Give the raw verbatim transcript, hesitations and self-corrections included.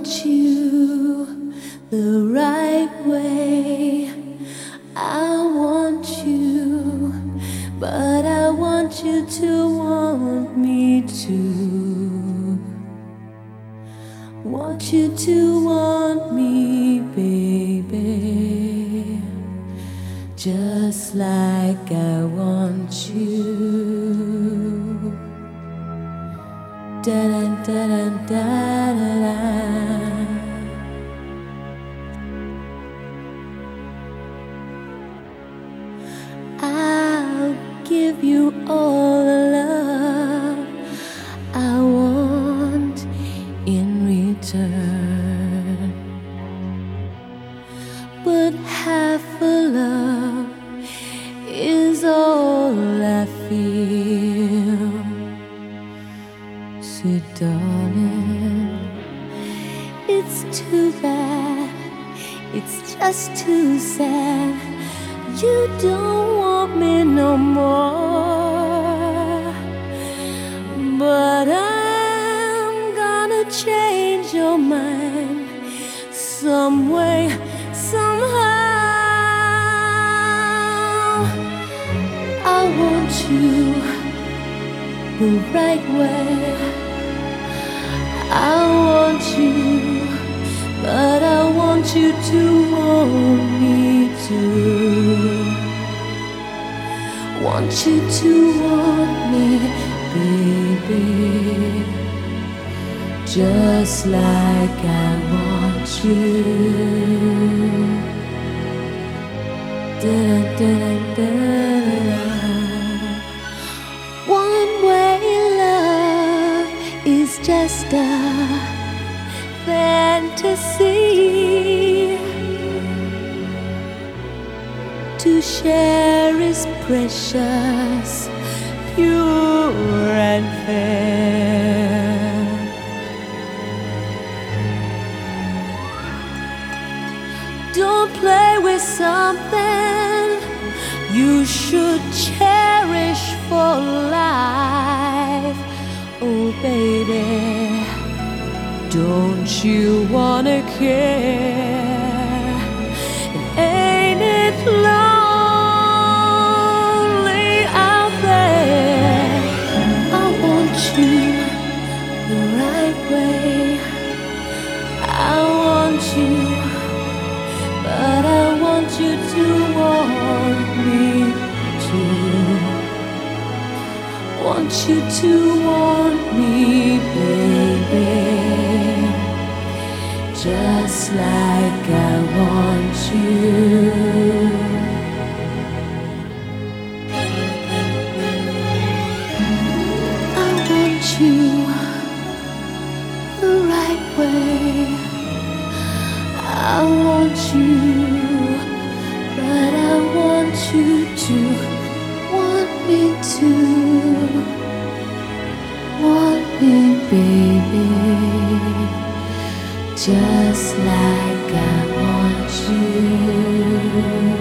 want you the right way. I want you, but I want you to want me too. Want you to want me, baby, just like I want you. Da da da da da da da. I'll give you all the love I want in return, but half a love is all I feel. So darling, it's too bad, it's just too sad. You don't want me no more, but I'm gonna change your mind some way, somehow. I want you the right way. I want you, but I want you to want me too. Want you to want me, baby, just like I want you. Da da da da. One way love is just a fantasy. To share is precious, pure and fair. Don't play with something you should cherish for life. Oh baby, don't you wanna care? And ain't it lonely out there? I want you the right way. I want you, but I want you to want me too. Want you to want me, baby, just like I want you. I want you the right way. I want you, but I want you to want me too. Want me, baby, just like I want you.